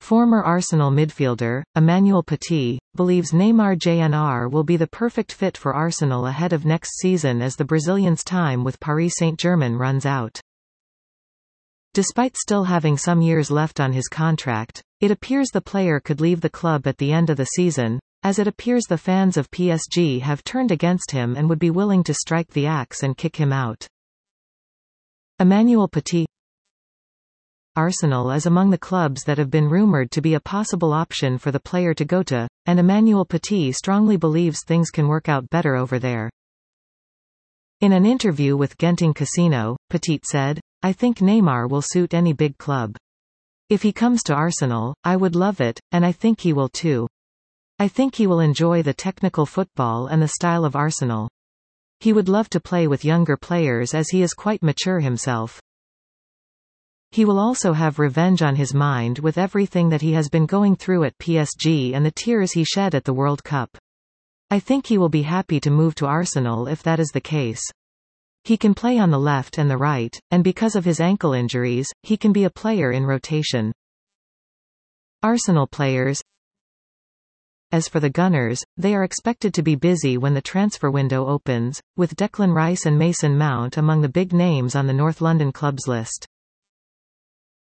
Former Arsenal midfielder, Emmanuel Petit, believes Neymar Jr. will be the perfect fit for Arsenal ahead of next season as the Brazilian's time with Paris Saint-Germain runs out. Despite still having some years left on his contract, it appears the player could leave the club at the end of the season, as it appears the fans of PSG have turned against him and would be willing to strike the axe and kick him out. Emmanuel Petit. Arsenal is among the clubs that have been rumoured to be a possible option for the player to go to, and Emmanuel Petit strongly believes things can work out better over there. In an interview with Genting Casino, Petit said, "I think Neymar will suit any big club. If he comes to Arsenal, I would love it, and I think he will too. I think he will enjoy the technical football and the style of Arsenal. He would love to play with younger players as he is quite mature himself. He will also have revenge on his mind with everything that he has been going through at PSG and the tears he shed at the World Cup. I think he will be happy to move to Arsenal if that is the case. He can play on the left and the right, and because of his ankle injuries, he can be a player in rotation." Arsenal players. As for the Gunners, they are expected to be busy when the transfer window opens, with Declan Rice and Mason Mount among the big names on the North London club's list.